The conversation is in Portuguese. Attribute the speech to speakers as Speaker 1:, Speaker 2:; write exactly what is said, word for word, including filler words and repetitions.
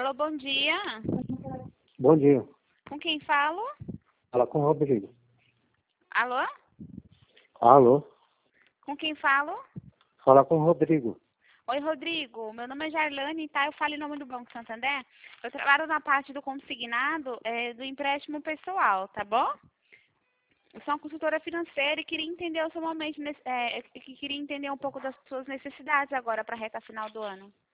Speaker 1: Alô, bom dia.
Speaker 2: Bom dia.
Speaker 1: Com quem falo?
Speaker 2: Fala com o Rodrigo.
Speaker 1: Alô?
Speaker 2: Alô?
Speaker 1: Com quem falo?
Speaker 2: Fala com o Rodrigo.
Speaker 1: Oi, Rodrigo. Meu nome é Jarlane, tá? Eu falo em nome do Banco Santander. Eu trabalho na parte do consignado é, do empréstimo pessoal, tá bom? Eu sou uma consultora financeira e queria entender o seu momento, nesse- é, que queria entender um pouco das suas necessidades agora para a reta final do ano.